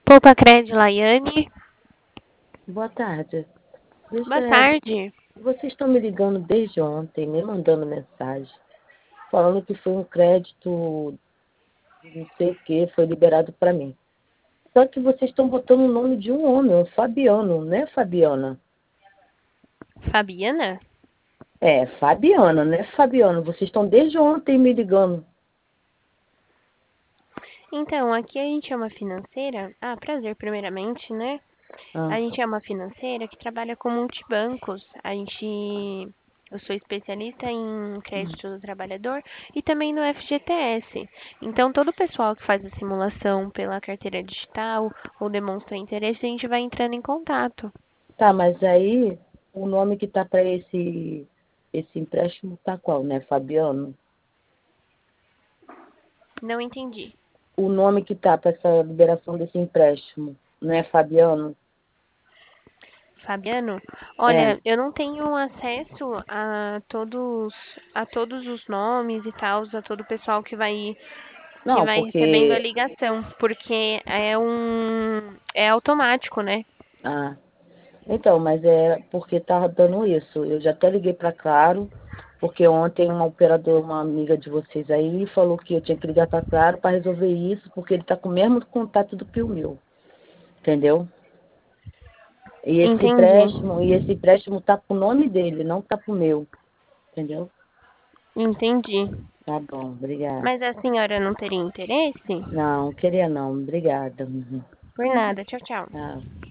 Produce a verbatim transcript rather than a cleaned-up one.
Poupa Cred, Laiane. Boa tarde. Deixa, Boa tarde. vocês estão me ligando desde ontem, me mandando mensagem, falando que foi um crédito, não sei o que, foi liberado para mim. Só que vocês estão botando o nome de um homem, um Fabiano, não é Fabiana? Fabiana? É, Fabiana, não é Fabiano. Vocês estão desde ontem me ligando. Então, aqui a gente é uma financeira. Ah, prazer, primeiramente, né? A Ah, gente é uma financeira que trabalha com multibancos. A gente. Eu sou especialista em crédito do trabalhador e também no F G T S. Então, todo o pessoal que faz a simulação pela carteira digital ou demonstra interesse, a gente vai entrando em contato. tá, mas aí o nome que tá para esse, esse empréstimo tá qual, né? Fabiano? Não entendi. O nome que tá para essa liberação desse empréstimo, não é Fabiano? Fabiano, É. olha, eu não tenho acesso a todos a todos os nomes e tal, a todo o pessoal que vai que Não, vai recebendo a porque. ligação, porque é um é automático, né? Ah, então, mas é porque tá dando isso. Eu já até liguei para Claro, porque ontem uma operadora, uma amiga de vocês aí, falou que eu tinha que ligar para Claro para resolver isso, porque ele tá com o mesmo contato do que o meu, entendeu? E esse Entendi. empréstimo, e esse empréstimo tá pro nome dele, não tá pro meu, entendeu? Entendi. Tá bom, obrigada. Mas a senhora não teria interesse? Não, queria não, obrigada. Uhum. Por nada. Tchau, tchau. Tá.